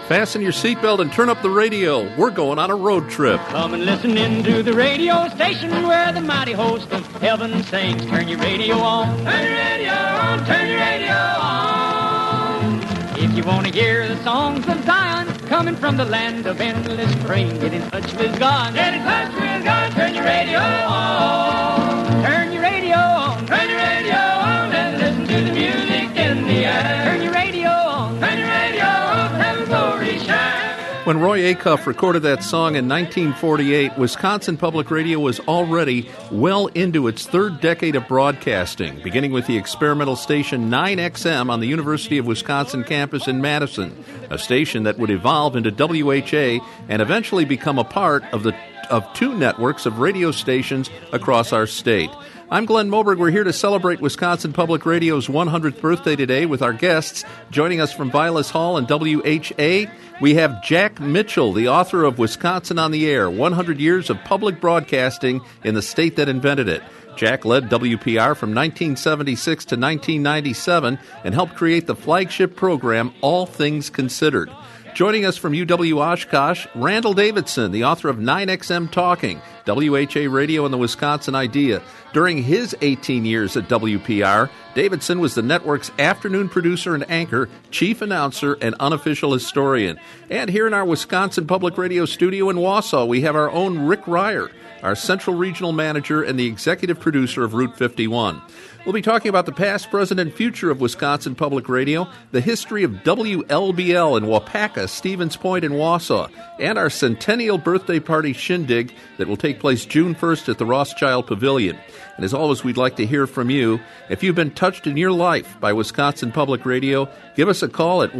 Fasten your seatbelt and turn up the radio. We're going on a road trip. Come and listen in to the radio station where the mighty host of heaven sings. Turn your radio on. Turn your radio on. Turn your radio on. If you want to hear the songs of Zion coming from the land of endless spring, get in touch with God. Get in touch with God. Turn your radio on. Turn your radio on. Turn your radio on and listen to the music in the air. Turn your radio on. Turn your radio on. Heaven's glory shine. When Roy Acuff recorded that song in 1948, Wisconsin Public Radio was already well into its third decade of broadcasting, beginning with the experimental station 9XM on the University of Wisconsin campus in Madison, a station that would evolve into WHA and eventually become a part of two networks of radio stations across our state. I'm Glenn Moberg. We're here to celebrate Wisconsin Public Radio's 100th birthday today with our guests. Joining us from Vilas Hall and WHA, we have Jack Mitchell, the author of Wisconsin on the Air, 100 Years of Public Broadcasting in the State That Invented It. Jack led WPR from 1976 to 1997 and helped create the flagship program All Things Considered. Joining us from UW Oshkosh, Randall Davidson, the author of 9XM Talking, WHA Radio and the Wisconsin Idea. During his 18 years at WPR, Davidson was the network's afternoon producer and anchor, chief announcer, and unofficial historian. And here in our Wisconsin Public Radio studio in Wausau, we have our own Rick Ryer, our Central Regional Manager and the executive producer of Route 51. We'll be talking about the past, present, and future of Wisconsin Public Radio, the history of WLBL in Waupaca, Stevens Point, and Wausau, and our centennial birthday party shindig that will take place June 1st at the Rothschild Pavilion. And as always, we'd like to hear from you. If you've been touched in your life by Wisconsin Public Radio, give us a call at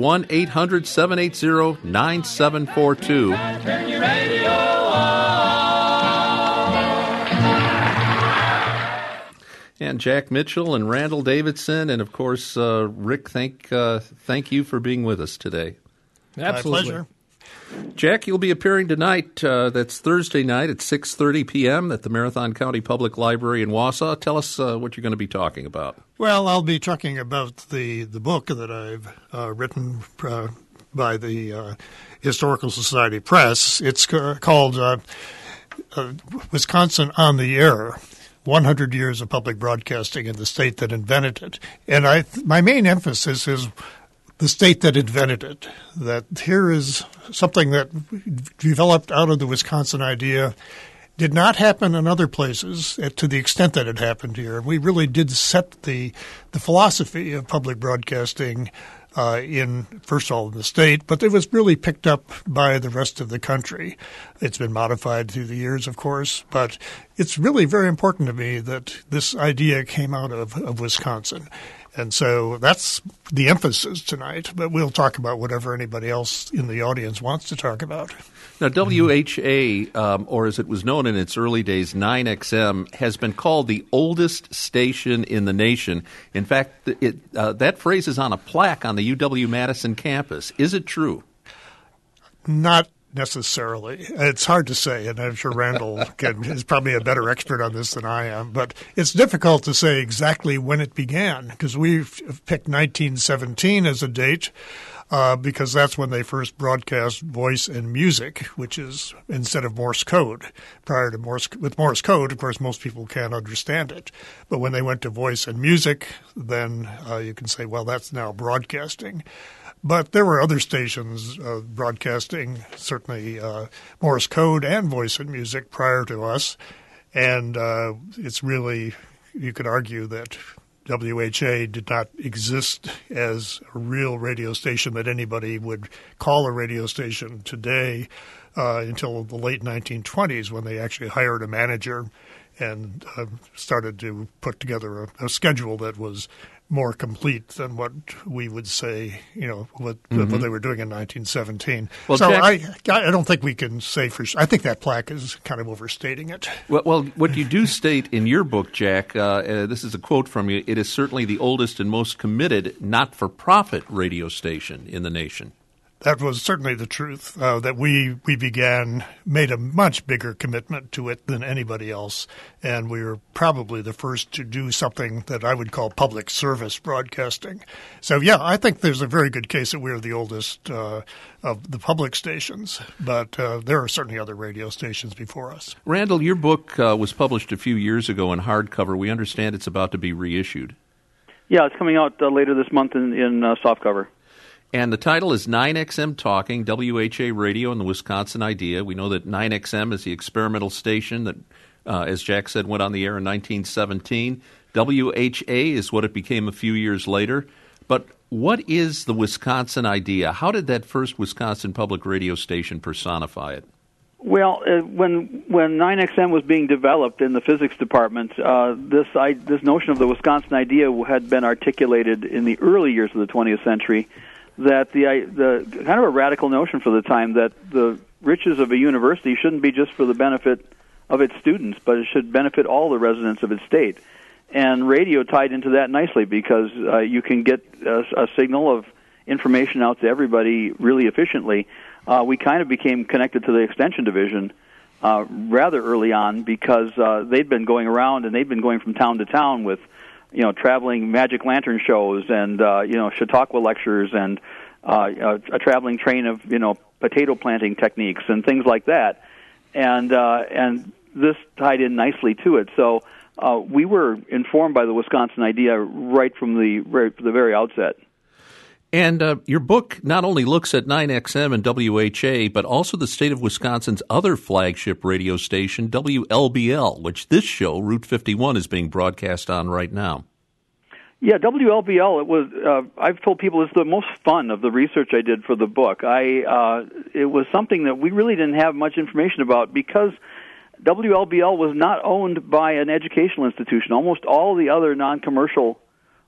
1-800-780-9742. Turn your radio on. And Jack Mitchell and Randall Davidson, and of course, Rick, thank you for being with us today. Absolutely. My pleasure. Jack, you'll be appearing tonight. That's Thursday night at 6:30 p.m. at the Marathon County Public Library in Wausau. Tell us what you're going to be talking about. Well, I'll be talking about the book that I've written by the Historical Society Press. It's called Wisconsin on the Air, 100 Years of Public Broadcasting in the State That Invented It. And my main emphasis is the state that invented it, that here is something that developed out of the Wisconsin idea, did not happen in other places to the extent that it happened here. We really did set the philosophy of public broadcasting in, first of all, in the state, but it was really picked up by the rest of the country. It's been modified through the years, of course, but it's really very important to me that this idea came out of Wisconsin. And so that's the emphasis tonight, but we'll talk about whatever anybody else in the audience wants to talk about. Now, WHA, or as it was known in its early days, 9XM, has been called the oldest station in the nation. In fact, that phrase is on a plaque on the UW-Madison campus. Is it true? Not necessarily. It's hard to say, and I'm sure Randall is probably a better expert on this than I am. But it's difficult to say exactly when it began, because we've picked 1917 as a date because that's when they first broadcast voice and music, which is instead of Morse code. Prior to with Morse code, of course, most people can't understand it. But when they went to voice and music, then you can say, well, that's now broadcasting. But there were other stations broadcasting, certainly Morse code and voice and music prior to us. And it's really, you could argue that WHA did not exist as a real radio station that anybody would call a radio station today until the late 1920s when they actually hired a manager and started to put together a schedule that was more complete than what we would say, what they were doing in 1917. Well, so Jack, I don't think we can say for sure. I think that plaque is kind of overstating it. Well, what you do state in your book, Jack, this is a quote from you, it is certainly the oldest and most committed not-for-profit radio station in the nation. That was certainly the truth, that we made a much bigger commitment to it than anybody else, and we were probably the first to do something that I would call public service broadcasting. So, yeah, I think there's a very good case that we're the oldest of the public stations, but there are certainly other radio stations before us. Randall, your book was published a few years ago in hardcover. We understand it's about to be reissued. Yeah, it's coming out later this month in softcover. And the title is 9XM Talking, WHA Radio and the Wisconsin Idea. We know that 9XM is the experimental station that, as Jack said, went on the air in 1917. WHA is what it became a few years later. But what is the Wisconsin Idea? How did that first Wisconsin public radio station personify it? Well, when 9XM was being developed in the physics department, this notion of the Wisconsin Idea had been articulated in the early years of the 20th century. That the kind of a radical notion for the time that the riches of a university shouldn't be just for the benefit of its students, but it should benefit all the residents of its state. And radio tied into that nicely because you can get a signal of information out to everybody really efficiently. We kind of became connected to the Extension Division rather early on because they'd been going around and they'd been going from town to town with traveling magic lantern shows and, Chautauqua lectures and a traveling train of, potato planting techniques and things like that. And this tied in nicely to it. So we were informed by the Wisconsin Idea right from the very outset. And your book not only looks at 9XM and WHA, but also the state of Wisconsin's other flagship radio station, WLBL, which this show, Route 51, is being broadcast on right now. Yeah, WLBL, it was, I've told people it's the most fun of the research I did for the book. It was something that we really didn't have much information about because WLBL was not owned by an educational institution. Almost all the other non-commercial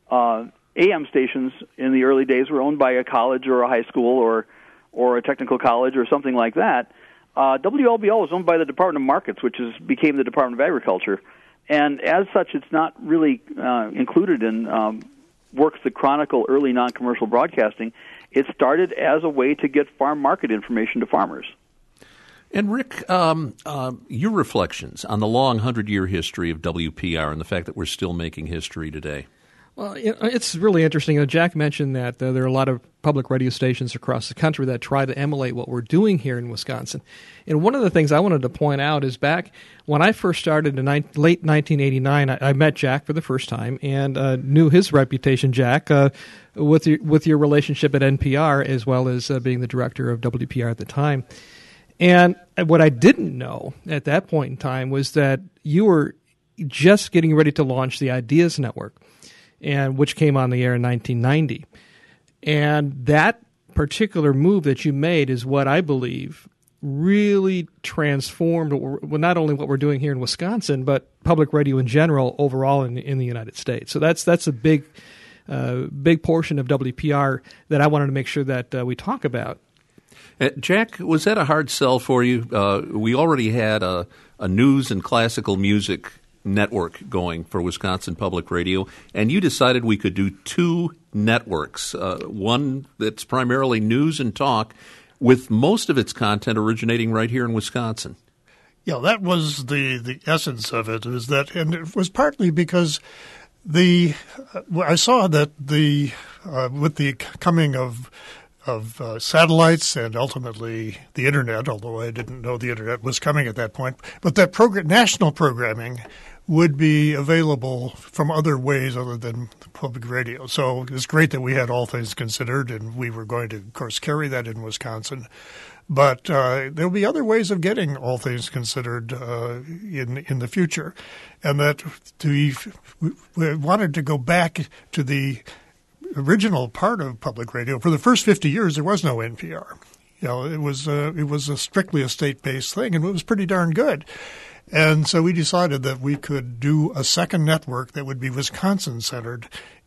AM stations in the early days were owned by a college or a high school or a technical college or something like that. WLBL was owned by the Department of Markets, which became the Department of Agriculture. And as such, it's not really included in works that chronicle early non-commercial broadcasting. It started as a way to get farm market information to farmers. And Rick, your reflections on the long 100-year history of WPR and the fact that we're still making history today. Well, it's really interesting. Jack mentioned that there are a lot of public radio stations across the country that try to emulate what we're doing here in Wisconsin. And one of the things I wanted to point out is back when I first started in late 1989, I met Jack for the first time and knew his reputation, Jack, with your relationship at NPR as well as being the director of WPR at the time. And what I didn't know at that point in time was that you were just getting ready to launch the Ideas Network, and which came on the air in 1990. And that particular move that you made is what I believe really transformed not only what we're doing here in Wisconsin, but public radio in general overall in the United States. So that's a big portion of WPR that I wanted to make sure that we talk about. Jack, was that a hard sell for you? We already had a news and classical music network going for Wisconsin Public Radio, and you decided we could do two networks, one that's primarily news and talk, with most of its content originating right here in Wisconsin. Yeah, that was the essence of it, is that, and it was partly because I saw that with the coming of satellites and ultimately the Internet, although I didn't know the Internet was coming at that point, but that national programming would be available from other ways other than public radio. So it's great that we had All Things Considered, and we were going to, of course, carry that in Wisconsin. But there'll be other ways of getting All Things Considered in the future. And that we wanted to go back to the original part of public radio. For the first 50 years, there was no NPR. It was strictly a state-based thing, and it was pretty darn good. And so we decided that we could do a second network that would be Wisconsin-centered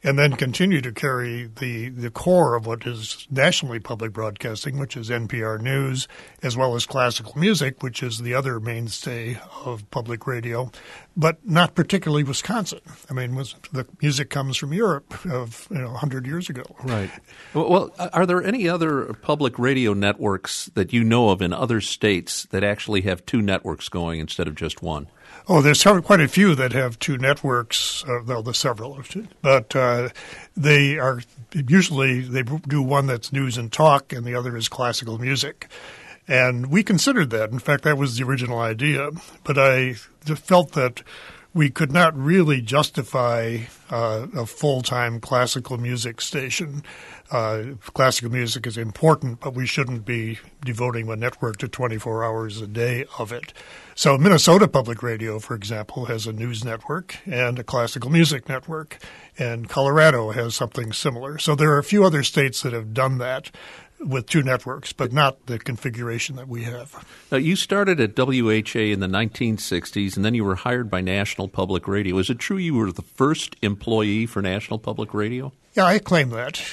and then continue to carry the core of what is nationally public broadcasting, which is NPR News, as well as classical music, which is the other mainstay of public radio, but not particularly Wisconsin. I mean, the music comes from Europe of 100 years ago. Right. Well, are there any other public radio networks that you know of in other states that actually have two networks going instead of just one? Oh, there's quite a few that have two networks. Well, there's several, but they do one that's news and talk, and the other is classical music. And we considered that. In fact, that was the original idea. But I felt that we could not really justify a full-time classical music station. Classical music is important, but we shouldn't be devoting a network to 24 hours a day of it. So Minnesota Public Radio, for example, has a news network and a classical music network, and Colorado has something similar. So there are a few other states that have done that with two networks, but not the configuration that we have. Now, you started at WHA in the 1960s, and then you were hired by National Public Radio. Is it true you were the first employee for National Public Radio? Yeah, I claim that.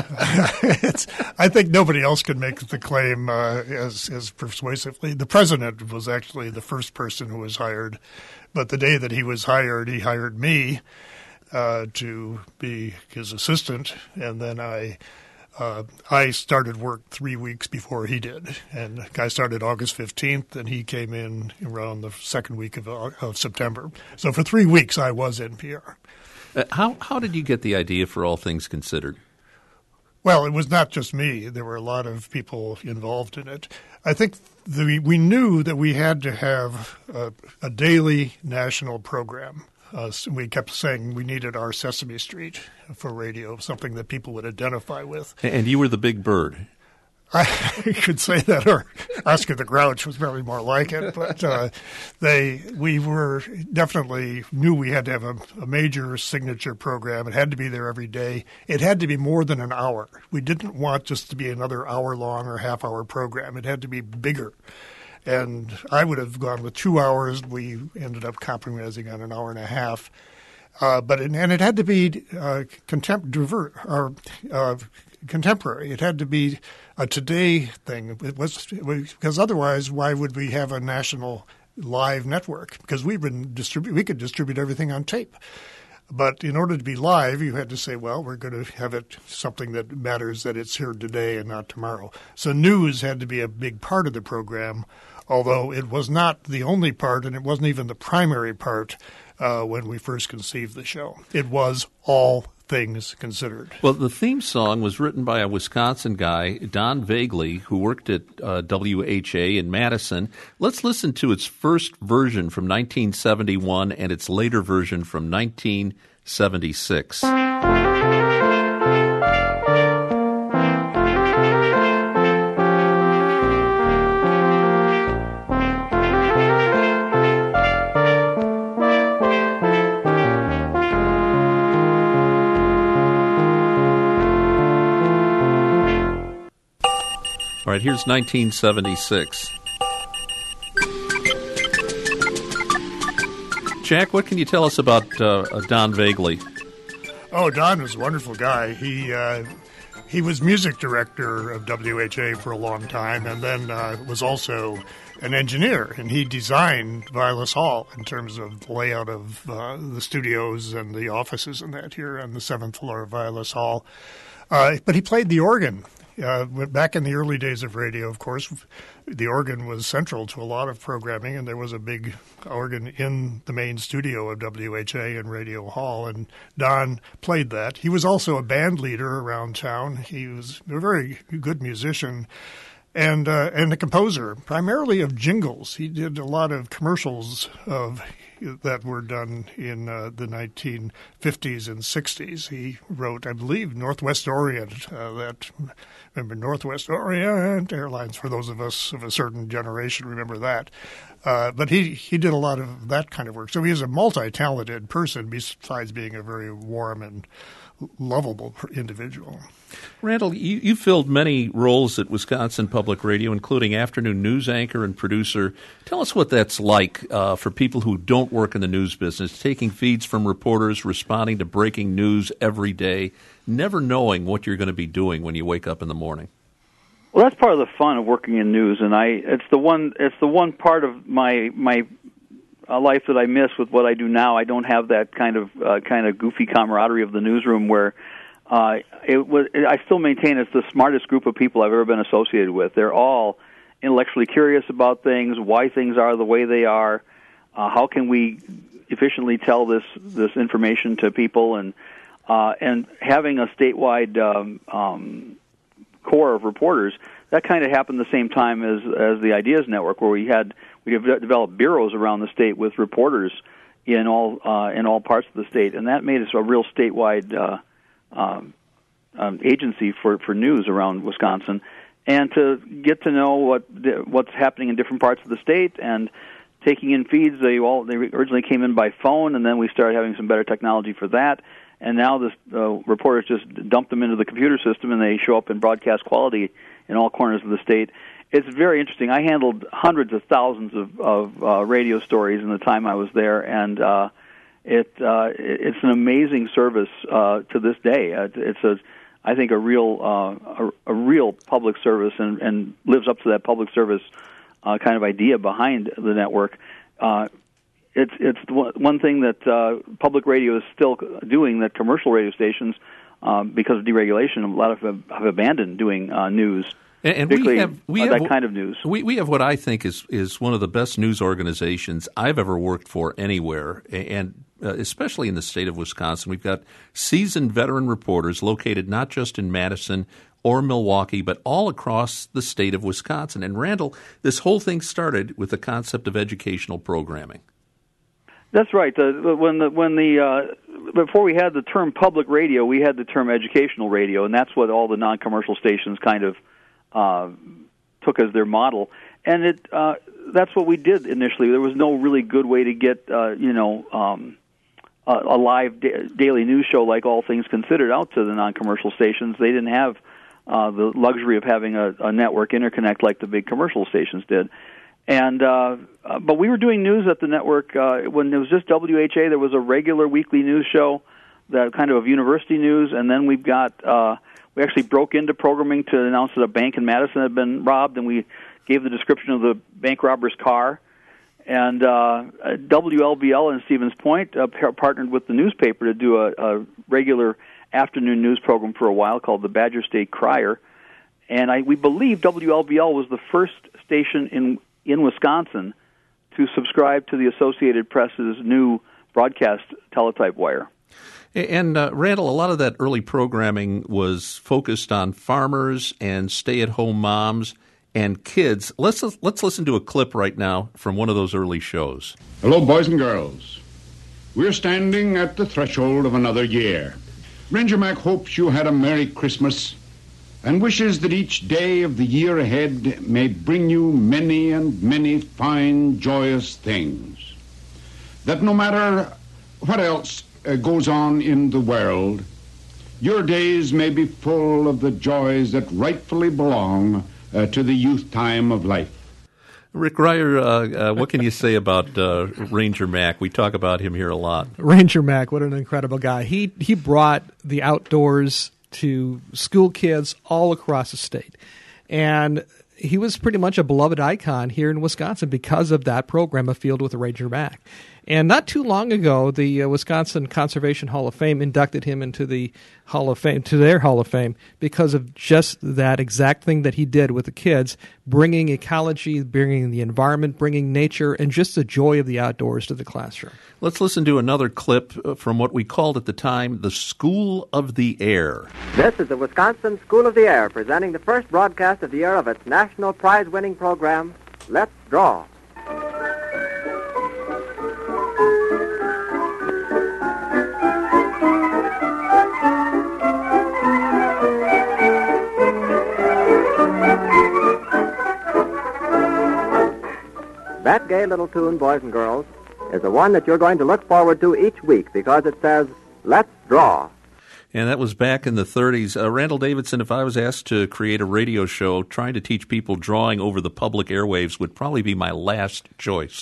I think nobody else could make the claim as persuasively. The president was actually the first person who was hired, but the day that he was hired, he hired me to be his assistant, and then I started work 3 weeks before he did, and I started August 15th, and he came in around the second week of September. So for 3 weeks, I was NPR. How did you get the idea for All Things Considered? Well, it was not just me. There were a lot of people involved in it. I think we knew that we had to have a daily national program. We kept saying we needed our Sesame Street for radio, something that people would identify with. And you were the big bird. I could say that, or Oscar the Grouch was probably more like it. But we were definitely knew we had to have a major signature program. It had to be there every day. It had to be more than an hour. We didn't want just to be another hour-long or half-hour program. It had to be bigger. And I would have gone with 2 hours. We ended up compromising on an hour and a half. But it had to be contemporary. It had to be a today thing. It was because otherwise, why would we have a national live network? Because we could distribute everything on tape. But in order to be live, you had to say, well, we're going to have it something that matters, that it's here today and not tomorrow. So news had to be a big part of the program, although it was not the only part, and it wasn't even the primary part when we first conceived the show. It was All Things Considered. Well, the theme song was written by a Wisconsin guy, Don Vagley, who worked at WHA in Madison. Let's listen to its first version from 1971 and its later version from 1976. All right, here's 1976. Jack, what can you tell us about Don Vagley? Oh, Don was a wonderful guy. He was music director of WHA for a long time, and then was also an engineer, and he designed Vilas Hall in terms of the layout of the studios and the offices and that here on the 7th floor of Vilas Hall. But he played the organ. Back in the early days of radio, of course, the organ was central to a lot of programming, and there was a big organ in the main studio of WHA and Radio Hall, and Don played that. He was also a band leader around town. He was a very good musician and a composer, primarily of jingles. He did a lot of commercials that were done in the 1950s and 60s. He wrote, I believe, Northwest Orient, remember Northwest Orient Airlines, for those of us of a certain generation remember that. But he did a lot of that kind of work. So he is a multi-talented person besides being a very warm and lovable individual. Randall, you filled many roles at Wisconsin Public Radio, including afternoon news anchor and producer. Tell us what that's like for people who don't work in the news business, taking feeds from reporters, responding to breaking news every day, never knowing what you're going to be doing when you wake up in the morning. Well, that's part of the fun of working in news, and it's the one part of my life that I miss with what I do now. I don't have that kind of goofy camaraderie of the newsroom where I still maintain it's the smartest group of people I've ever been associated with. They're all intellectually curious about things, why things are the way they are, how can we efficiently tell this information to people, and having a statewide core of reporters. That kind of happened the same time as the Ideas Network, where we have developed bureaus around the state with reporters in all parts of the state, and that made us a real statewide agency for news around Wisconsin, and to get to know what's happening in different parts of the state and taking in feeds. They originally came in by phone, and then we started having some better technology for that. And now the reporters just dump them into the computer system, and they show up in broadcast quality in all corners of the state. It's very interesting. I handled hundreds of thousands of radio stories in the time I was there, and it's an amazing service to this day. I think a real public service, and lives up to that public service kind of idea behind the network. It's one thing that public radio is still doing that commercial radio stations, because of deregulation, a lot of them have abandoned doing news. And we have that kind of news. We have what I think is one of the best news organizations I've ever worked for anywhere, and especially in the state of Wisconsin. We've got seasoned veteran reporters located not just in Madison or Milwaukee, but all across the state of Wisconsin. And Randall, this whole thing started with the concept of educational programming. That's right. Before we had the term public radio, we had the term educational radio, and that's what all the non-commercial stations kind of took as their model. And that's what we did initially. There was no really good way to get a live daily news show like All Things Considered out to the non-commercial stations. They didn't have the luxury of having a network interconnect like the big commercial stations did. And but we were doing news at the network when it was just WHA. There was a regular weekly news show, that kind of university news, and then we actually broke into programming to announce that a bank in Madison had been robbed, and we gave the description of the bank robber's car. And WLBL in Stevens Point partnered with the newspaper to do a regular afternoon news program for a while called the Badger State Crier. And we believe WLBL was the first station in Wisconsin to subscribe to the Associated Press's new broadcast teletype wire. And Randall, a lot of that early programming was focused on farmers and stay-at-home moms and kids. Let's listen to a clip right now from one of those early shows. Hello, boys and girls. We're standing at the threshold of another year. Ranger Mac hopes you had a Merry Christmas and wishes that each day of the year ahead may bring you many and many fine, joyous things. That no matter what else goes on in the world, your days may be full of the joys that rightfully belong to the youth time of life. Rick Ryer, what can you say about Ranger Mac? We talk about him here a lot. Ranger Mac, what an incredible guy. He brought the outdoors to school kids all across the state. And he was pretty much a beloved icon here in Wisconsin because of that program, A Field with Ranger Mac. And not too long ago, the Wisconsin Conservation Hall of Fame inducted him into the Hall of Fame, to their Hall of Fame, because of just that exact thing that he did with the kids, bringing ecology, bringing the environment, bringing nature, and just the joy of the outdoors to the classroom. Let's listen to another clip from what we called at the time the School of the Air. This is the Wisconsin School of the Air, presenting the first broadcast of the year of its national prize-winning program, Let's Draw. That gay little tune, boys and girls, is the one that you're going to look forward to each week because it says, Let's Draw. And that was back in the 30s. Randall Davidson, if I was asked to create a radio show, trying to teach people drawing over the public airwaves would probably be my last choice.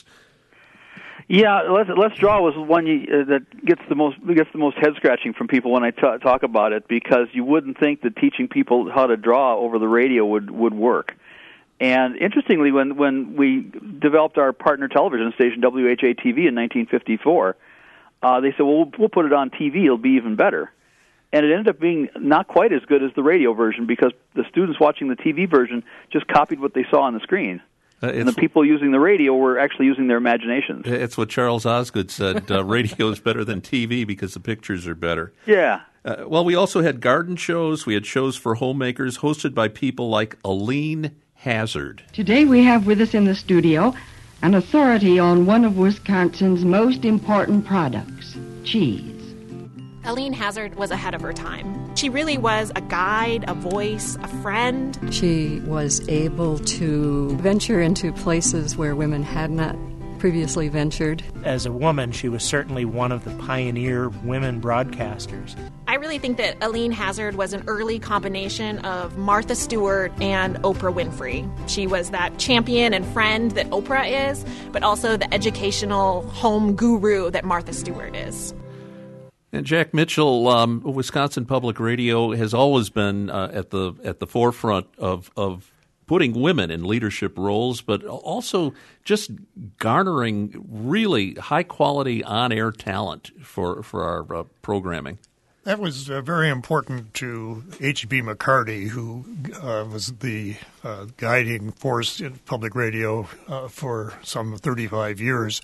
Yeah, Let's Draw was one that gets the most head scratching from people when I talk about it, because you wouldn't think that teaching people how to draw over the radio would work. And interestingly, when we developed our partner television station WHA-TV in 1954, they said, "Well, we'll put it on TV; it'll be even better." And it ended up being not quite as good as the radio version, because the students watching the TV version just copied what they saw on the screen. And the people using the radio were actually using their imaginations. It's what Charles Osgood said, radio is better than TV because the pictures are better. Yeah. Well, we also had garden shows. We had shows for homemakers hosted by people like Aline Hazard. Today we have with us in the studio an authority on one of Wisconsin's most important products, cheese. Aline Hazard was ahead of her time. She really was a guide, a voice, a friend. She was able to venture into places where women had not previously ventured. As a woman, she was certainly one of the pioneer women broadcasters. I really think that Aline Hazard was an early combination of Martha Stewart and Oprah Winfrey. She was that champion and friend that Oprah is, but also the educational home guru that Martha Stewart is. And Jack Mitchell, Wisconsin Public Radio has always been at the forefront of putting women in leadership roles, but also just garnering really high-quality on-air talent for our programming. That was very important to H.B. McCarty, who was the guiding force in public radio for some 35 years.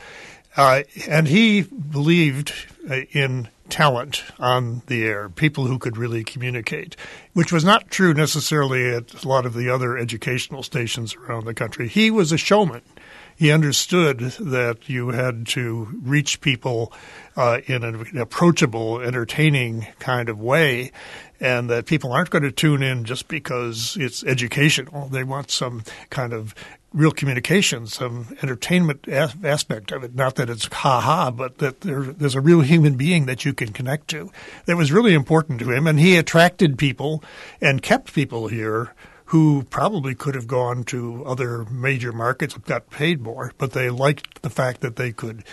And he believed in talent on the air, people who could really communicate, which was not true necessarily at a lot of the other educational stations around the country. He was a showman. He understood that you had to reach people in an approachable, entertaining kind of way, and that people aren't going to tune in just because it's educational. They want some kind of real communication, some entertainment aspect of it. Not that it's ha-ha, but that there's a real human being that you can connect to. That was really important to him, and he attracted people and kept people here who probably could have gone to other major markets and got paid more, but they liked the fact that they could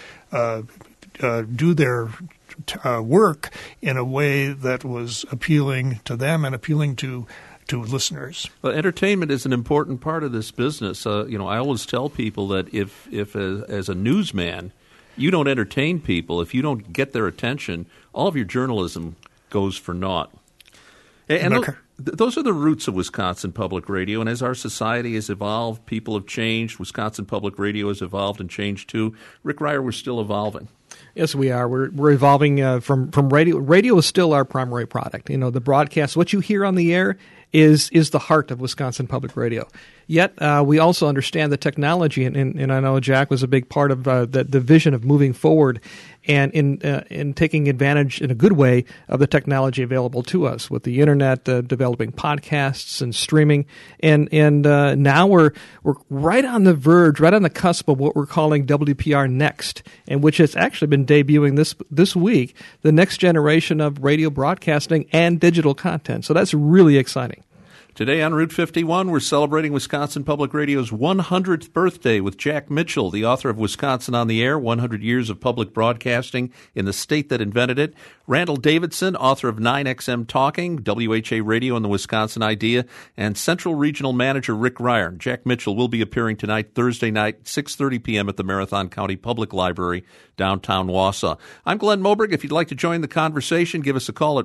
do their work in a way that was appealing to them and appealing to listeners. Well, entertainment is an important part of this business. I always tell people that if as a newsman you don't entertain people, if you don't get their attention, all of your journalism goes for naught. And those are the roots of Wisconsin Public Radio. And as our society has evolved, people have changed. Wisconsin Public Radio has evolved and changed too. Rick Ryer, we're still evolving. Yes, we are. We're evolving from radio. Radio is still our primary product. The broadcast, what you hear on the air is the heart of Wisconsin Public Radio. Yet we also understand the technology, and I know Jack was a big part of the vision of moving forward and in taking advantage in a good way of the technology available to us with the internet, developing podcasts and streaming, and now we're right on the verge, right on the cusp of what we're calling WPR Next, and which has actually been debuting this week, the next generation of radio broadcasting and digital content. So that's really exciting. Today on Route 51, we're celebrating Wisconsin Public Radio's 100th birthday with Jack Mitchell, the author of Wisconsin on the Air, 100 Years of Public Broadcasting in the State That Invented It. Randall Davidson, author of 9XM Talking, WHA Radio and the Wisconsin Idea, and Central Regional Manager Rick Ryer. Jack Mitchell will be appearing tonight, Thursday night, 6:30 p.m. at the Marathon County Public Library, downtown Wausau. I'm Glenn Moberg. If you'd like to join the conversation, give us a call at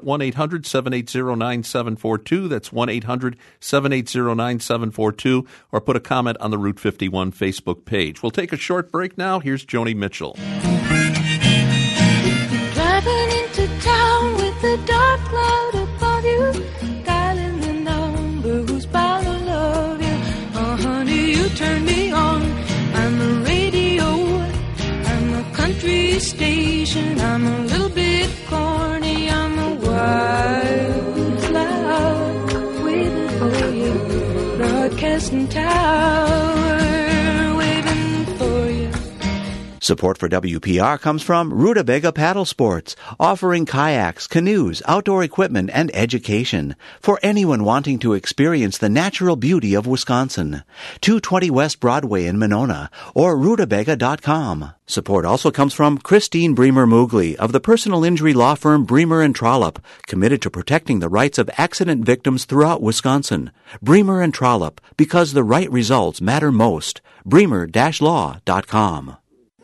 1-800-780-9742. That's 1-800-780-9742, or put a comment on the Route 51 Facebook page. We'll take a short break now. Here's Joni Mitchell. Driving into town with the dark cloud above you, dialing the number who's bound to love you. Oh, honey, you turn me on. I'm a radio, I'm a country station, I'm a little bit corny, I'm a wildflower waiting for you, broadcasting tower waving for you. Support for WPR comes from Rutabaga Paddle Sports, offering kayaks, canoes, outdoor equipment, and education for anyone wanting to experience the natural beauty of Wisconsin. 220 West Broadway in Monona or rutabaga.com. Support also comes from Christine Bremer-Moogly of the personal injury law firm Bremer & Trollope, committed to protecting the rights of accident victims throughout Wisconsin. Bremer & Trollope, because the right results matter most. bremer-law.com.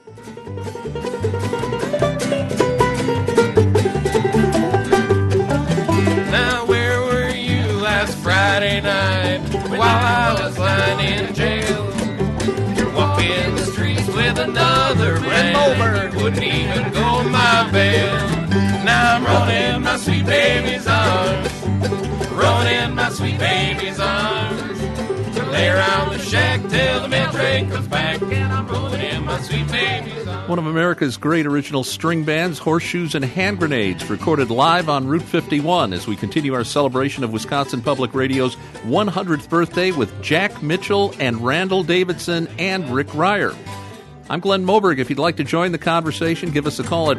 Now where were you last Friday night while I was lying in jail? Walking the streets with another man, wouldn't even go my bail. Now I'm rolling my sweet baby's arms, rolling my sweet baby's arms. Lay around the shack till the midday comes back, and I'm rolling in my sweet baby's arms. One of America's great original string bands, Horseshoes and Hand Grenades, recorded live on Route 51 as we continue our celebration of Wisconsin Public Radio's 100th birthday with Jack Mitchell and Randall Davidson and Rick Ryer. I'm Glenn Moberg. If you'd like to join the conversation, give us a call at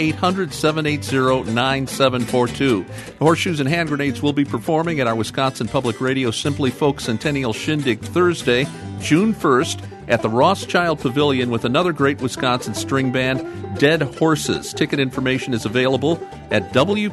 1-800-780-9742. The Horseshoes and Hand Grenades will be performing at our Wisconsin Public Radio Simply Folk Centennial Shindig Thursday, June 1st, at the Rothschild Pavilion with another great Wisconsin string band, Dead Horses. Ticket information is available at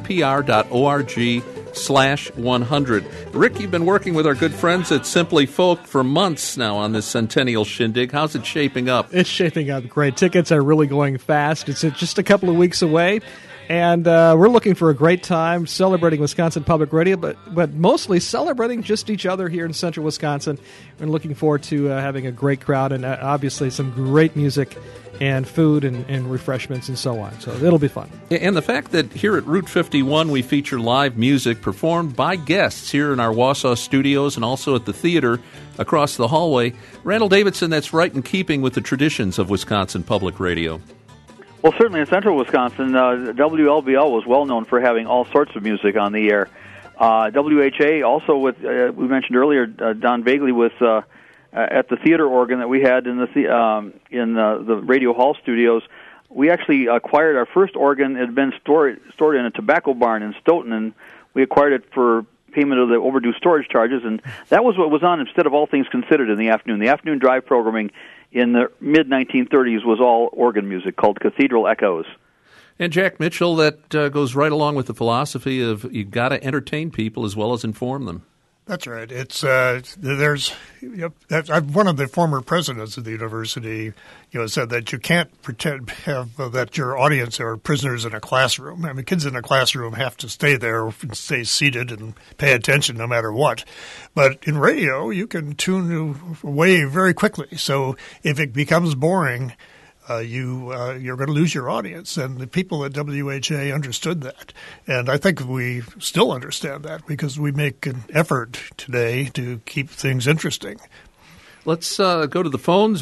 wpr.org/100. Rick, you've been working with our good friends at Simply Folk for months now on this Centennial Shindig. How's it shaping up? It's shaping up great. Tickets are really going fast. It's just a couple of weeks away, and we're looking for a great time celebrating Wisconsin Public Radio, but mostly celebrating just each other here in central Wisconsin. We're looking forward to having a great crowd and obviously some great music and food and refreshments and so on. So it'll be fun. And the fact that here at Route 51 we feature live music performed by guests here in our Wausau studios and also at the theater across the hallway. Randall Davidson, that's right in keeping with the traditions of Wisconsin Public Radio. Well, certainly in central Wisconsin, WLBL was well known for having all sorts of music on the air. WHA also with, we mentioned earlier, Don Bagley with at the theater organ that we had in the Radio Hall studios. We actually acquired our first organ. It had been stored in a tobacco barn in Stoughton, and we acquired it for payment of the overdue storage charges, and that was what was on instead of All Things Considered in the afternoon. The afternoon drive programming in the mid-1930s was all organ music called Cathedral Echoes. And Jack Mitchell, that goes right along with the philosophy of you've got to entertain people as well as inform them. That's right. It's there's one of the former presidents of the university, said that you can't pretend that your audience are prisoners in a classroom. I mean, kids in a classroom have to stay there and stay seated and pay attention no matter what. But in radio, you can tune away very quickly. So if it becomes boring, you're going to lose your audience, and the people at WHA understood that, and I think we still understand that because we make an effort today to keep things interesting. Let's go to the phones,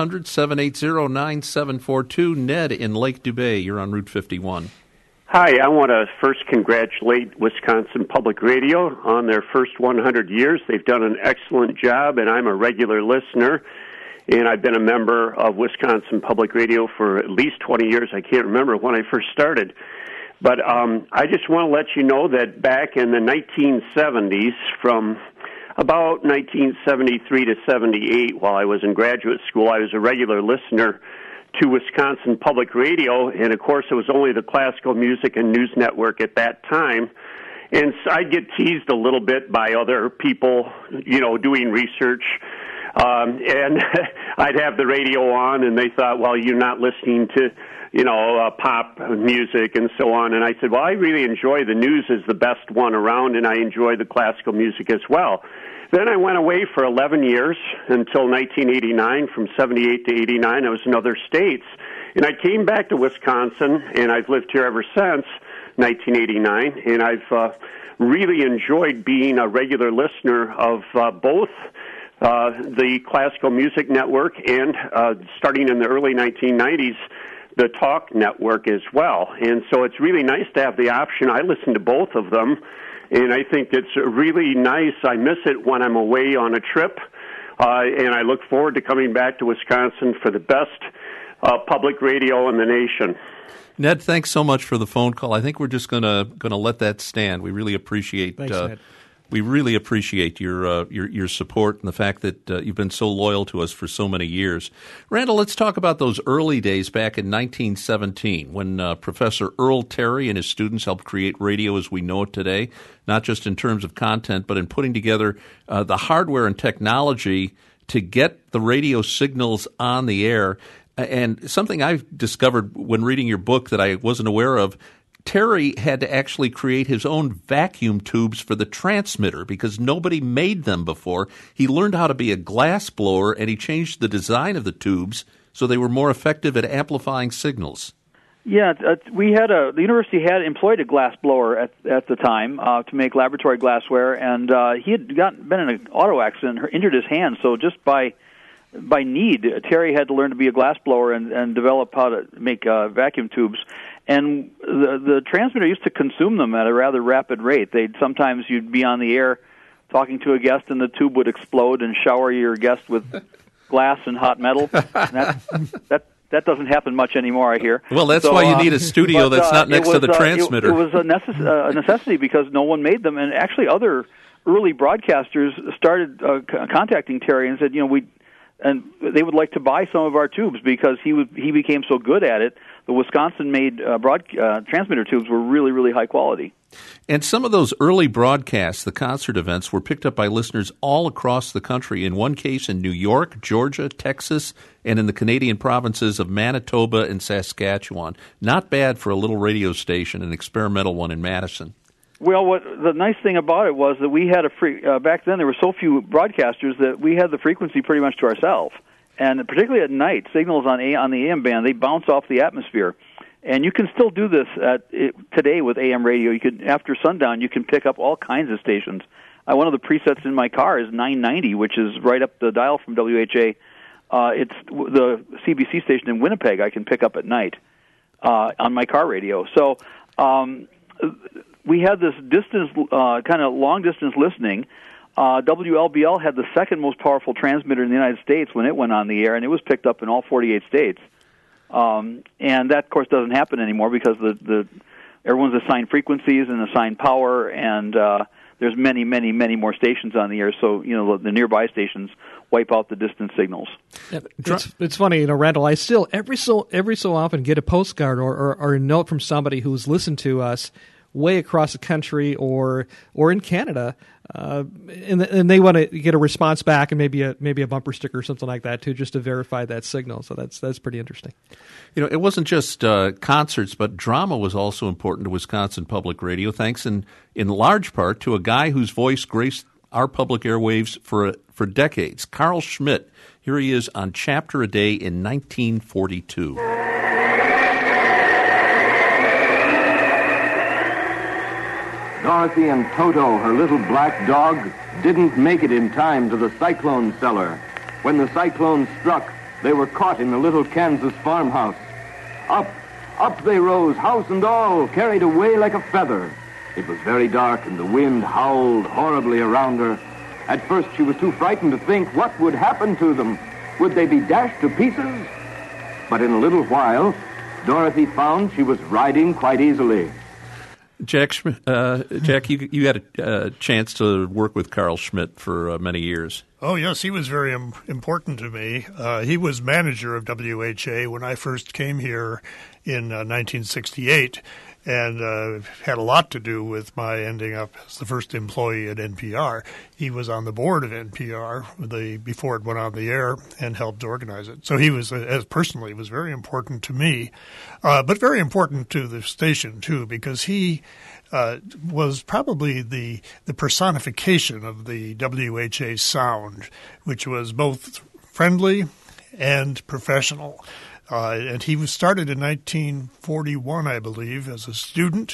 1-800-780-9742. Ned in Lake Dubay, you're on Route 51. Hi, I want to first congratulate Wisconsin Public Radio on their first 100 years. They've done an excellent job, and I'm a regular listener. And I've been a member of Wisconsin Public Radio for at least 20 years. I can't remember when I first started. But I just want to let you know that back in the 1970s, from about 1973 to 78, while I was in graduate school, I was a regular listener to Wisconsin Public Radio. And, of course, it was only the classical music and news network at that time. And so I'd get teased a little bit by other people, doing research. And I'd have the radio on, and they thought, well, you're not listening to, pop music and so on. And I said, well, I really enjoy the news as the best one around, and I enjoy the classical music as well. Then I went away for 11 years until 1989. From 78 to 89, I was in other states. And I came back to Wisconsin, and I've lived here ever since 1989. And I've really enjoyed being a regular listener of both the Classical Music Network and starting in the early 1990s, the Talk Network as well. And so it's really nice to have the option. I listen to both of them, and I think it's really nice. I miss it when I'm away on a trip, and I look forward to coming back to Wisconsin for the best public radio in the nation. Ned, thanks so much for the phone call. I think we're just gonna let that stand. We really appreciate Ned. We really appreciate your support and the fact that you've been so loyal to us for so many years. Randall, let's talk about those early days back in 1917 when Professor Earl Terry and his students helped create radio as we know it today, not just in terms of content, but in putting together the hardware and technology to get the radio signals on the air. And something I've discovered when reading your book that I wasn't aware of, Terry had to actually create his own vacuum tubes for the transmitter because nobody made them before. He learned how to be a glass blower, and he changed the design of the tubes so they were more effective at amplifying signals. Yeah, the university had employed a glass blower at the time to make laboratory glassware, and he had been in an auto accident, injured his hand, so just by need, Terry had to learn to be a glass blower and develop how to make vacuum tubes. And the transmitter used to consume them at a rather rapid rate. Sometimes you'd be on the air talking to a guest, and the tube would explode and shower your guest with glass and hot metal. And that doesn't happen much anymore, I hear. Well, that's why you need a studio that's not next to the transmitter. It was a necessity because no one made them, and actually other early broadcasters started contacting Terry and said, and they would like to buy some of our tubes because he became so good at it. The Wisconsin-made transmitter tubes were really, really high quality. And some of those early broadcasts, the concert events, were picked up by listeners all across the country, in one case in New York, Georgia, Texas, and in the Canadian provinces of Manitoba and Saskatchewan. Not bad for a little radio station, an experimental one in Madison. Well, the nice thing about it was that we had back then there were so few broadcasters that we had the frequency pretty much to ourselves. And particularly at night, signals on the AM band, they bounce off the atmosphere. And you can still do this today with AM radio. After sundown, you can pick up all kinds of stations. One of the presets in my car is 990, which is right up the dial from WHA. It's the CBC station in Winnipeg I can pick up at night on my car radio. So we had this distance, kind of long-distance listening. WLBL had the second most powerful transmitter in the United States when it went on the air, and it was picked up in all 48 states. And that, of course, doesn't happen anymore because everyone's assigned frequencies and assigned power, and there's many, many, many more stations on the air. So the nearby stations wipe out the distant signals. Yeah, it's funny, Randall. I still every so often get a postcard or a note from somebody who's listened to us way across the country or in Canada, and they want to get a response back and maybe a bumper sticker or something like that too, just to verify that signal. So that's pretty interesting. It wasn't just concerts, but drama was also important to Wisconsin Public Radio, thanks in large part to a guy whose voice graced our public airwaves for decades, Carl Schmidt. Here he is on Chapter a Day in 1942. Dorothy and Toto, her little black dog, didn't make it in time to the cyclone cellar. When the cyclone struck, they were caught in a little Kansas farmhouse. Up they rose, house and all, carried away like a feather. It was very dark, and the wind howled horribly around her. At first, she was too frightened to think what would happen to them. Would they be dashed to pieces? But in a little while, Dorothy found she was riding quite easily. Jack, you had a chance to work with Carl Schmidt for many years. Oh, yes, he was very important to me. He was manager of WHA when I first came here in 1968 and had a lot to do with my ending up as the first employee at NPR. He was on the board of NPR before it went on the air and helped organize it. So he was, personally, was very important to me, but very important to the station, too, because he was probably the personification of the WHA sound, which was both friendly and professional. And he was started in 1941, I believe, as a student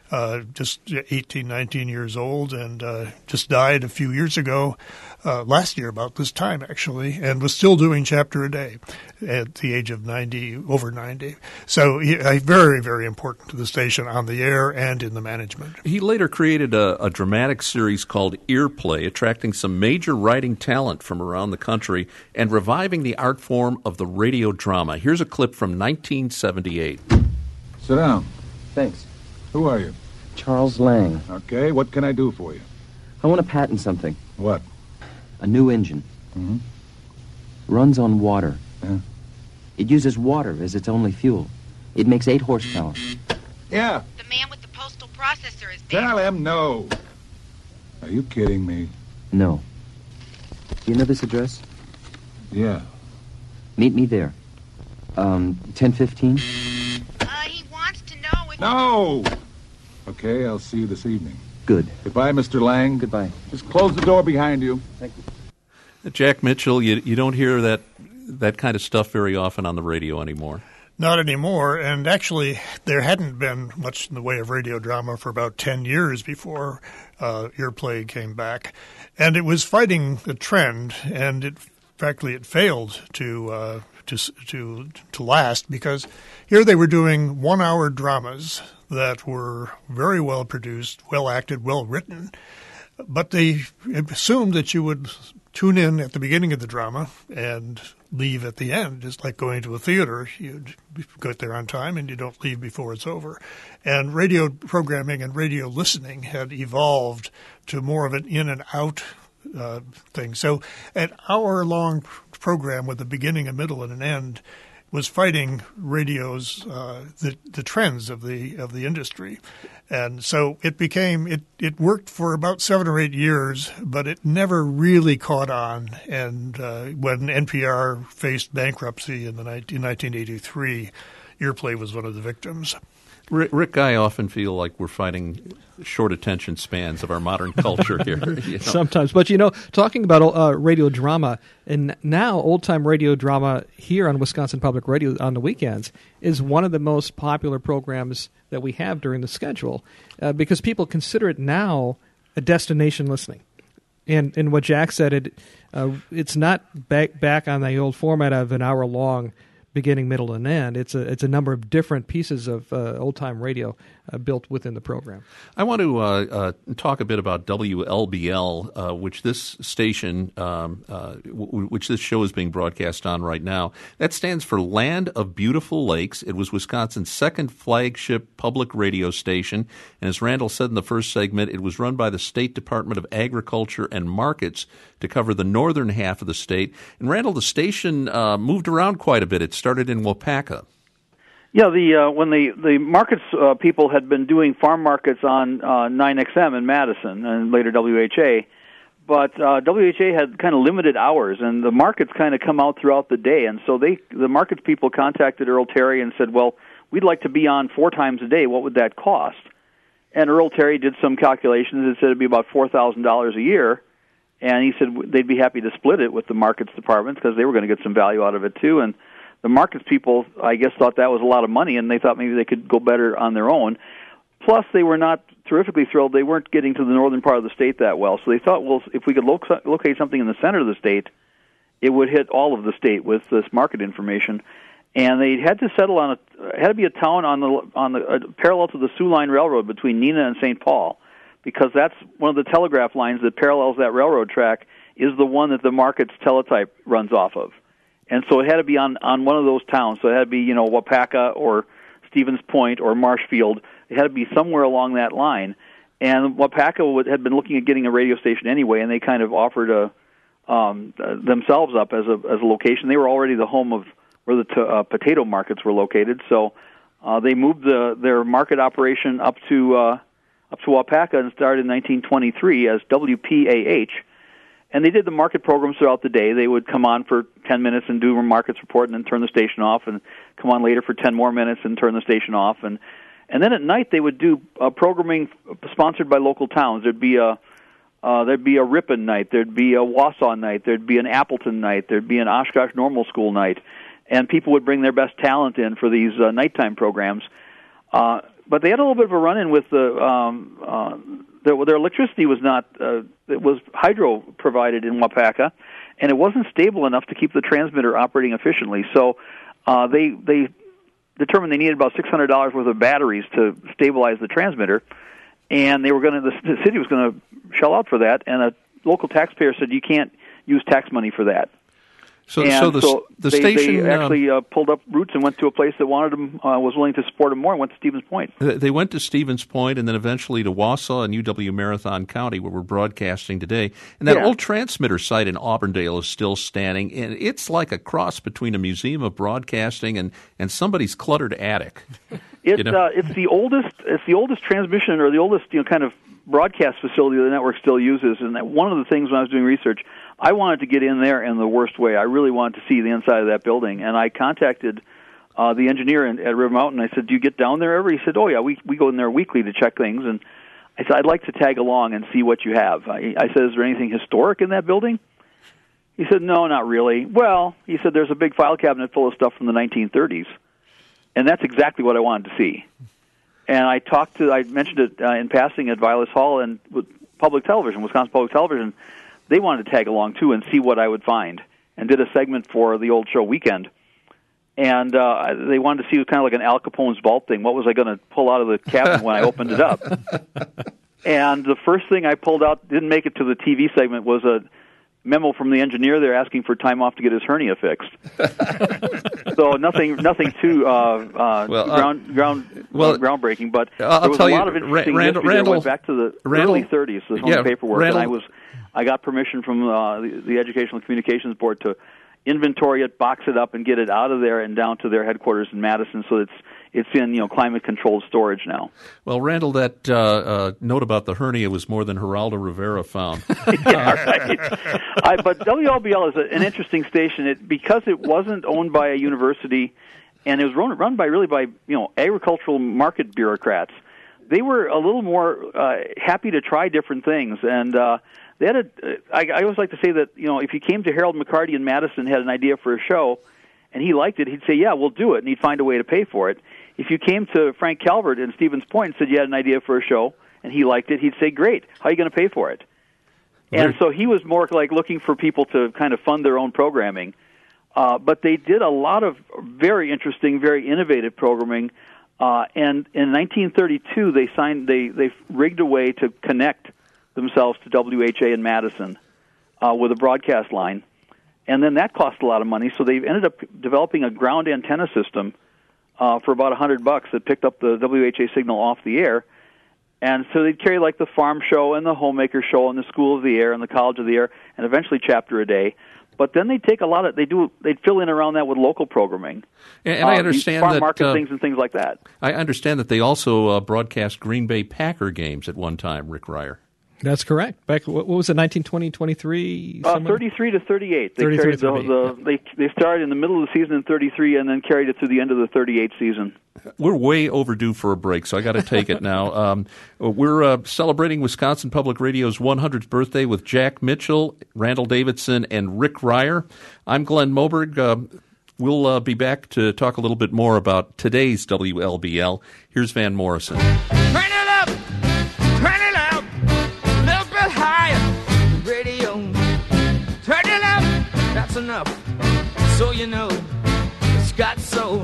just 18, 19 years old, and just died a few years ago, last year about this time actually, and was still doing chapter a day at the age of 90, over 90. So very, very important to the station on the air and in the management. He later created a dramatic series called Earplay, attracting some major writing talent from around the country and reviving the art form of the radio drama. Here's a clip from 1978. Sit down. Thanks. Who are you? Charles Lang. Okay, what can I do for you? I want to patent something. What? A new engine. Mm-hmm. Runs on water. Yeah. It uses water as its only fuel. It makes 8 horsepower. Yeah. The man with the postal processor is there. Tell him no. Are you kidding me? No. Do you know this address? Yeah. Meet me there. 10:15? He wants to know if... No! Okay, I'll see you this evening. Good. Goodbye, Mr. Lang. Goodbye. Just close the door behind you. Thank you. Jack Mitchell, you don't hear that kind of stuff very often on the radio anymore. Not anymore, and actually there hadn't been much in the way of radio drama for about 10 years before Earplay came back. And it was fighting the trend, and it failed to last, because here they were doing 1-hour dramas that were very well produced, well acted, well written, but they assumed that you would tune in at the beginning of the drama and leave at the end, just like going to a theater. You get there on time and you don't leave before it's over. And radio programming and radio listening had evolved to more of an in and out thing. So an hour-long program with a beginning, a middle, and an end was fighting radio's the trends of the industry. And so it worked for about 7 or 8 years, but it never really caught on. And when NPR faced bankruptcy in 1983, Earplay was one of the victims. Rick, I often feel like we're fighting short attention spans of our modern culture here. Sometimes. But, talking about radio drama, and now old-time radio drama here on Wisconsin Public Radio on the weekends is one of the most popular programs that we have during the schedule because people consider it now a destination listening. And what Jack said, it's not back on the old format of an hour-long beginning, middle, and end. It's a number of different pieces of old-time radio built within the program. I want to talk a bit about WLBL, which this station, which this show is being broadcast on right now. That stands for Land of Beautiful Lakes. It was Wisconsin's second flagship public radio station, and as Randall said in the first segment, it was run by the State Department of Agriculture and Markets to cover the northern half of the state. And Randall, the station moved around quite a bit. It started in Waupaca. Yeah, when the markets people had been doing farm markets on 9XM in Madison and later WHA, but WHA had kind of limited hours, and the markets kind of come out throughout the day, and so the markets people contacted Earl Terry and said, well, we'd like to be on 4 times a day. What would that cost? And Earl Terry did some calculations and said it'd be about $4,000 a year, and he said they'd be happy to split it with the markets department because they were going to get some value out of it too, and the markets people, I guess, thought that was a lot of money, and they thought maybe they could go better on their own. Plus, they were not terrifically thrilled. They weren't getting to the northern part of the state that well. So they thought, well, if we could locate something in the center of the state, it would hit all of the state with this market information. And they had to settle on it had to be a town on the parallel to the Sioux Line Railroad between Neenah and St. Paul, because that's one of the telegraph lines that parallels that railroad track is the one that the market's teletype runs off of. And so it had to be on one of those towns. So it had to be, Waupaca or Stevens Point or Marshfield. It had to be somewhere along that line. And Waupaca had been looking at getting a radio station anyway, and they kind of offered themselves up as a location. They were already the home of where the potato markets were located. So they moved their market operation up to Waupaca and started in 1923 as WPAH. And they did the market programs throughout the day. They would come on for 10 minutes and do a markets report and then turn the station off, and come on later for 10 more minutes and turn the station off. And then at night they would do programming sponsored by local towns. There'd be a Ripon night, there'd be a Wausau night, there'd be an Appleton night, there'd be an Oshkosh Normal School night, and people would bring their best talent in for these nighttime programs. but they had a little bit of a run-in with their electricity was not it was hydro provided in Wapaka, and it wasn't stable enough to keep the transmitter operating efficiently. So they determined they needed about $600 worth of batteries to stabilize the transmitter, and the city was going to shell out for that, and a local taxpayer said you can't use tax money for that. So the station they actually pulled up roots and went to a place that wanted them, was willing to support them more, and went to Stevens Point. They went to Stevens Point and then eventually to Wausau and UW Marathon County, where we're broadcasting today. And that old transmitter site in Auburndale is still standing, and it's like a cross between a museum of broadcasting and somebody's cluttered attic. It's the oldest transmission or the oldest kind of broadcast facility the network still uses. And one of the things when I was doing research, I wanted to get in there in the worst way. I really wanted to see the inside of that building, and I contacted the engineer at River Mountain. I said, "Do you get down there ever?" He said, "Oh yeah, we go in there weekly to check things." And I said, "I'd like to tag along and see what you have." I said, "Is there anything historic in that building?" He said, "No, not really." Well, he said, "There's a big file cabinet full of stuff from the 1930s," and that's exactly what I wanted to see. And I mentioned it in passing at Vilas Hall and with Public Television, Wisconsin Public Television. They wanted to tag along, too, and see what I would find, and did a segment for the old show Weekend. And they wanted to see kind of like an Al Capone's vault thing. What was I going to pull out of the cabinet when I opened it up? And the first thing I pulled out, didn't make it to the TV segment, was a memo from the engineer there asking for time off to get his hernia fixed. So nothing too groundbreaking, but there was a lot of interesting history there. Went back to the early 30s, the home paperwork, and I got permission from the Educational Communications Board to inventory it, box it up, and get it out of there and down to their headquarters in Madison, so it's in climate-controlled storage now. Well, Randall, that note about the hernia was more than Geraldo Rivera found. Yeah, right. But WLBL is an interesting station because it wasn't owned by a university, and it was run by agricultural market bureaucrats. They were a little more happy to try different things, and they had I always like to say that if you came to Harold McCarty in Madison and had an idea for a show, and he liked it, he'd say, "Yeah, we'll do it," and he'd find a way to pay for it. If you came to Frank Calvert in Stevens Point and said you had an idea for a show, and he liked it, he'd say, "Great, how are you going to pay for it?" And so he was more like looking for people to kind of fund their own programming. But they did a lot of very interesting, very innovative programming. And in 1932, they rigged a way to connect themselves to WHA in Madison with a broadcast line. And then that cost a lot of money, so they ended up developing a ground antenna system for about $100 that picked up the WHA signal off the air. And so they'd carry like the farm show and the homemaker show and the School of the Air and the College of the Air and eventually Chapter a Day. But then they'd take they'd fill in around that with local programming. And I understand farm that market things and things like that. I understand that they also broadcast Green Bay Packer games at one time, Rick Ryer. That's correct. Back, what was it, 1920, 23? 33 to 38. They carried they started in the middle of the season in 33 and then carried it through the end of the 38 season. We're way overdue for a break, so I got to take it now. We're celebrating Wisconsin Public Radio's 100th birthday with Jack Mitchell, Randall Davidson, and Rick Ryer. I'm Glenn Moberg. We'll be back to talk a little bit more about today's WLBL. Here's Van Morrison. Turn it up, turn it up, a little bit higher, radio. Turn it up, that's enough, so you know it's got soul.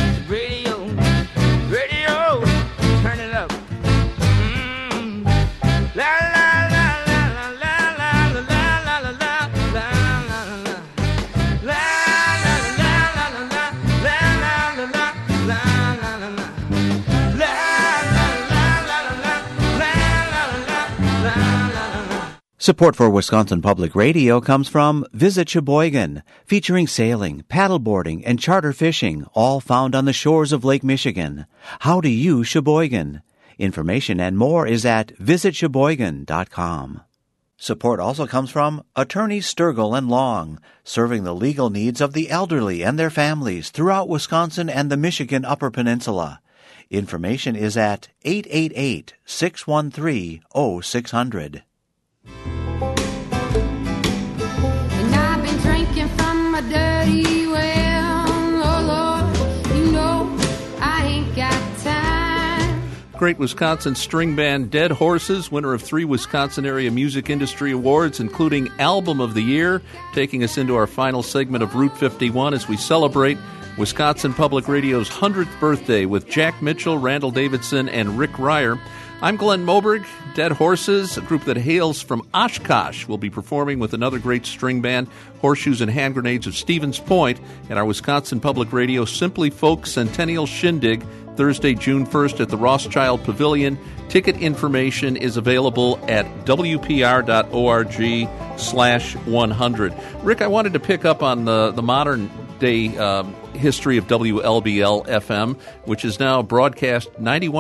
Radio, radio, turn it up. La la la la la la la la la la la Support for Wisconsin Public Radio comes from Visit Sheboygan, featuring sailing, paddleboarding, and charter fishing, all found on the shores of Lake Michigan. How do you Sheboygan? Information and more is at visitsheboygan.com. Support also comes from Attorneys Sturgill and Long, serving the legal needs of the elderly and their families throughout Wisconsin and the Michigan Upper Peninsula. Information is at 888-613-0600. And I've been drinking from a dirty well, oh Lord, you know I ain't got time. Great Wisconsin string band Dead Horses, winner of 3 Wisconsin area music industry awards, including Album of the Year, taking us into our final segment of Route 51 as we celebrate Wisconsin Public Radio's 100th birthday with Jack Mitchell, Randall Davidson, and Rick Ryer. I'm Glenn Moberg. Dead Horses, a group that hails from Oshkosh, will be performing with another great string band, Horseshoes and Hand Grenades of Stevens Point, at our Wisconsin Public Radio Simply Folk Centennial Shindig, Thursday, June 1st at the Rothschild Pavilion. Ticket information is available at wpr.org/100. Rick, I wanted to pick up on the modern day history of WLBL-FM, which is now broadcast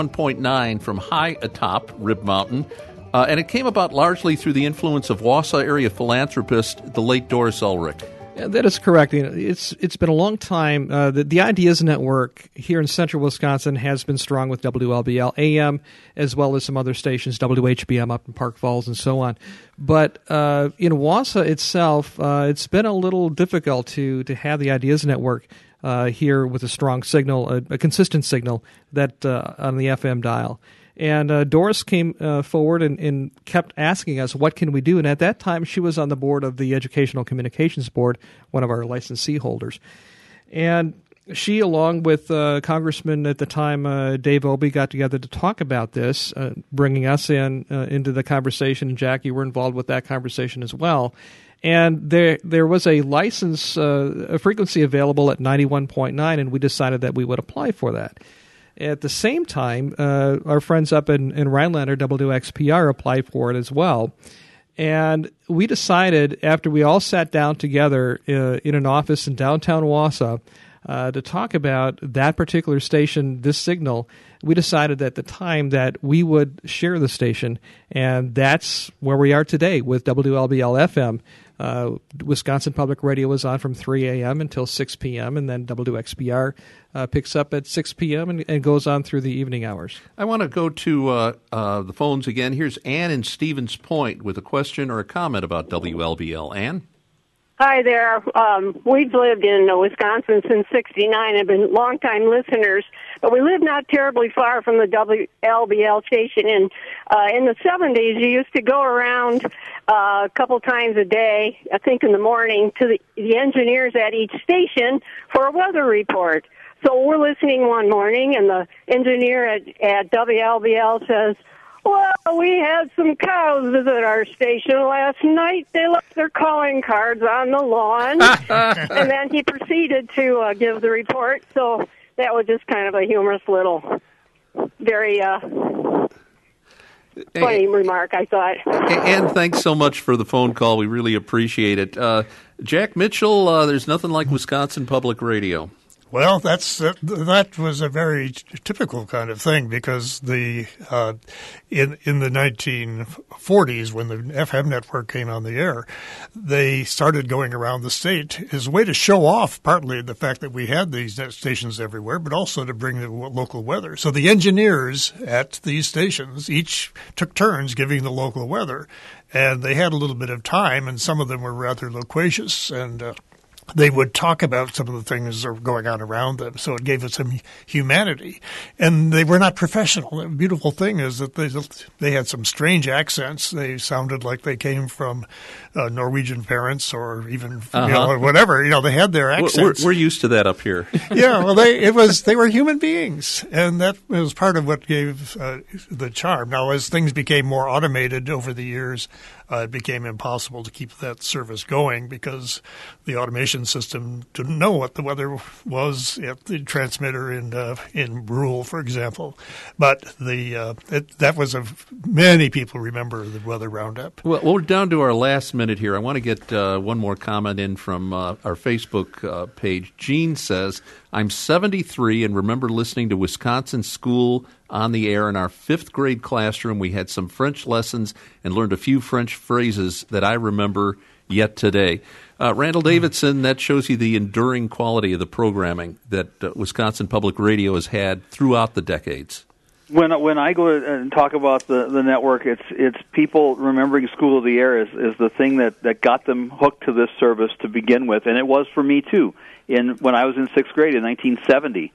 91.9 from high atop Rib Mountain. And it came about largely through the influence of Wausau area philanthropist, the late Doris Ulrich. Yeah, that is correct. It's been a long time. The Ideas Network here in central Wisconsin has been strong with WLBL AM as well as some other stations, WHBM up in Park Falls and so on. But in Wausau itself, it's been a little difficult to have the Ideas Network here with a strong signal, a consistent signal that on the FM dial. And Doris came forward and kept asking us, what can we do? And at that time, she was on the board of the Educational Communications Board, one of our licensee holders. And she, along with Congressman at the time, Dave Obey, got together to talk about this, bringing us into the conversation. And Jack, you were involved with that conversation as well. And there was a license, a frequency available at 91.9, and we decided that we would apply for that. At the same time, our friends up in Rhinelander, WXPR, applied for it as well. And we decided, after we all sat down together in an office in downtown Wausau to talk about that particular station, this signal, we decided at the time that we would share the station. And that's where we are today with WLBL-FM. Wisconsin Public Radio is on from 3 a.m. until 6 p.m., and then WXPR picks up at 6 p.m. and goes on through the evening hours. I want to go to the phones again. Here's Ann in Stevens Point with a question or a comment about WLBL. Ann? Hi there. We've lived in Wisconsin since '69 and have been longtime listeners, but we live not terribly far from the WLBL station. And in the 70s, you used to go around a couple times a day, I think in the morning, to the engineers at each station for a weather report. So we're listening one morning, and the engineer at WLBL says, "Well, we had some cows visit our station last night. They left their calling cards on the lawn." And then he proceeded to give the report. So that was just kind of a humorous little, very funny remark, I thought. And thanks so much for the phone call. We really appreciate it. Jack Mitchell, there's nothing like Wisconsin Public Radio. Well, that was a very typical kind of thing because in the 1940s, when the FM network came on the air, they started going around the state as a way to show off partly the fact that we had these stations everywhere, but also to bring the local weather. So the engineers at these stations each took turns giving the local weather, and they had a little bit of time, and some of them were rather loquacious, and they would talk about some of the things that were going on around them, so it gave us some humanity. And they were not professional. The beautiful thing is that they had some strange accents. They sounded like they came from Norwegian parents or even whatever. They had their accents. We're used to that up here. Yeah, well, they were human beings, and that was part of what gave the charm. Now, as things became more automated over the years, it became impossible to keep that service going because the automation system didn't know what the weather was at the transmitter in rural, for example. But that was many people remember the weather roundup. Well, we're down to our last minute here. I want to get one more comment in from our Facebook page. Gene says, "I'm 73 and remember listening to Wisconsin School on the air in our 5th grade classroom. We had some French lessons and learned a few French phrases that I remember yet today." Randall Davidson, that shows you the enduring quality of the programming that Wisconsin Public Radio has had throughout the decades. When I go and talk about the network, it's people remembering School of the Air is the thing that got them hooked to this service to begin with, and it was for me too. When I was in 6th grade in 1970,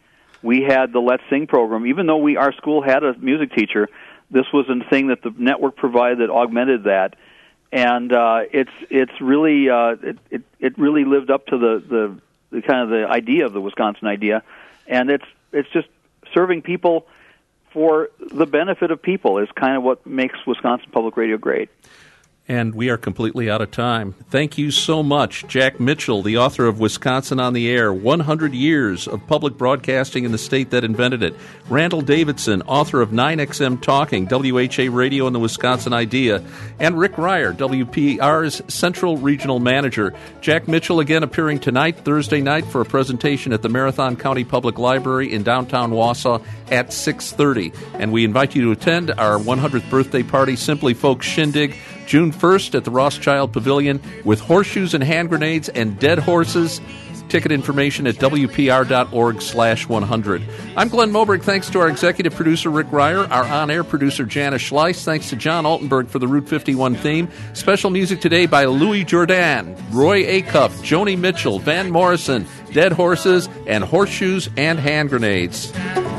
we had the Let's Sing program. Even though our school had a music teacher, this was a thing that the network provided that augmented that, and it's really it really lived up to the kind of the idea of the Wisconsin idea, and it's just serving people for the benefit of people is kind of what makes Wisconsin Public Radio great. And we are completely out of time. Thank you so much, Jack Mitchell, the author of Wisconsin on the Air, 100 Years of Public Broadcasting in the State That Invented It. Randall Davidson, author of 9XM Talking, WHA Radio and the Wisconsin Idea. And Rick Ryer, WPR's Central Regional Manager. Jack Mitchell again appearing tonight, Thursday night, for a presentation at the Marathon County Public Library in downtown Wausau at 6:30. And we invite you to attend our 100th birthday party, Simply Folks Shindig, June 1st at the Rothschild Pavilion with horseshoes and hand grenades and dead horses. Ticket information at WPR.org/100. I'm Glenn Moberg. Thanks to our executive producer, Rick Ryer, our on-air producer, Janice Schleiss. Thanks to John Altenberg for the Route 51 theme. Special music today by Louis Jordan, Roy Acuff, Joni Mitchell, Van Morrison, Dead Horses, and Horseshoes and Hand Grenades.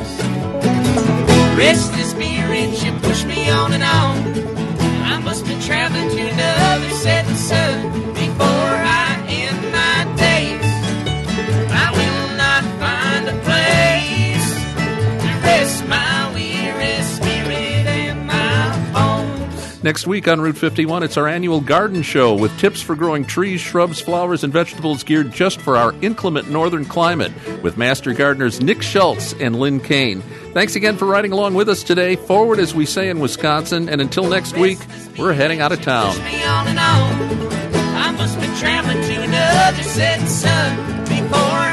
Restless spirit, you push me on and on. I must be traveling to another setting sun before I end my days. I will not find a place to rest my weary spirit and my bones. Next week on Route 51, it's our annual garden show with tips for growing trees, shrubs, flowers, and vegetables geared just for our inclement northern climate with master gardeners Nick Schultz and Lynn Kane. Thanks again for riding along with us today. Forward, as we say in Wisconsin, and until next week, we're heading out of town. I must be traveling to another setting sun before